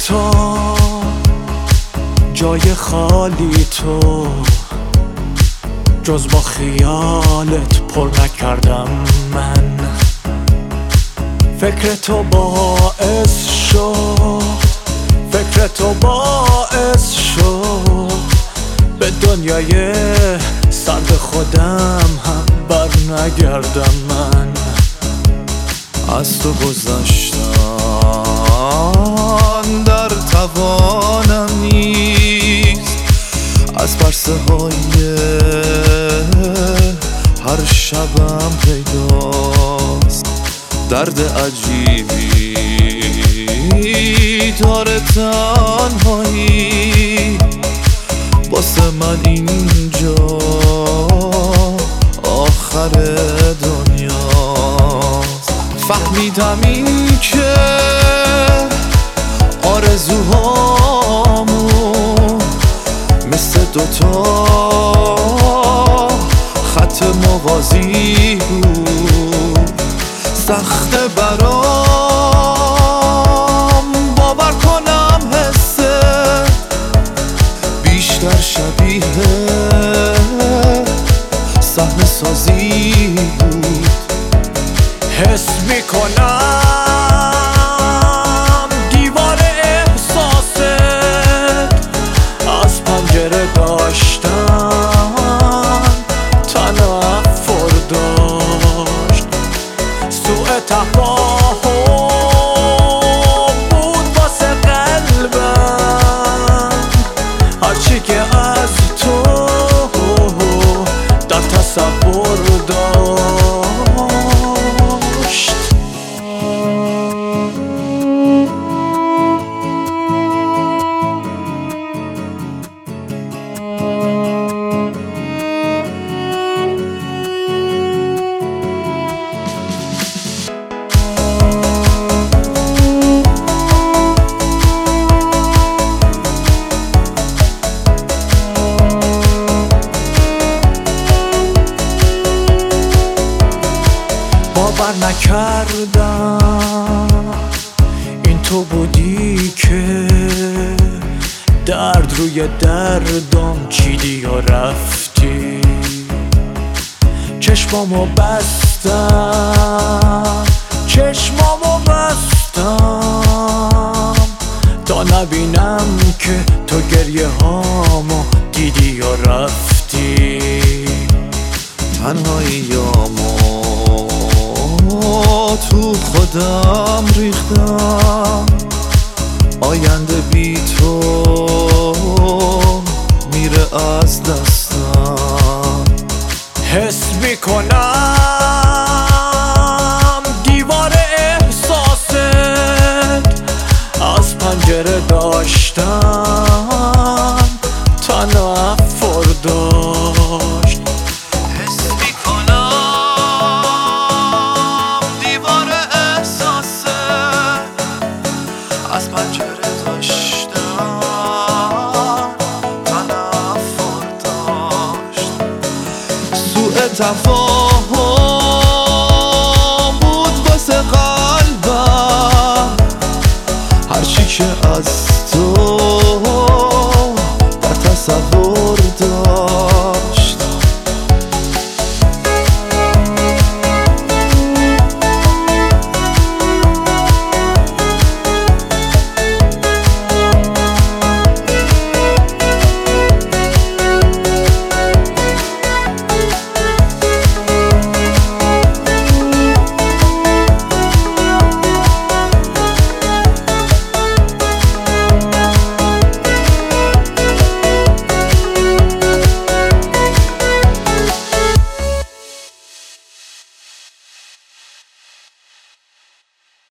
تو، جای خالی تو، جز با خیالت پر نکردم من. فکر تو باعث شد، فکر تو باعث شد به دنیای سرد خودم هم بر نگردم من. از تو گذشتن در توانم نیست، از پرسه های هر شبم پیداست. درد عجیبی داره تنهایی، واسه من اینجا آخر دنیاست. فهمیدم این که آرزوهامون مثل دوتا خط موازی بود. سخته برام باور کنم حسه بیشتر شبیه صحنه سازی بود. حس میکنم دیوار احساست از پنجره داشتن تنفر داشت. سوء تفاهم بود واسه قلبم، هرچی که از تو در تصور داشت. باور نکردم این تو بودی که درد روی دردم چیدی و رفتی. چشمامو بستم، چشمامو بستم تا نبینم که تو گریه هامو دیدی و رفتی. تنهاییامو تو خودم ریختم، آینده بی تو میره از دستم. حس میکنم دیوار احساست از پنجره داشتن تنفر داشت. از پنجره داشتم تنفر داشت. سوء تفاهم بود واسه قلبم، هرچی که از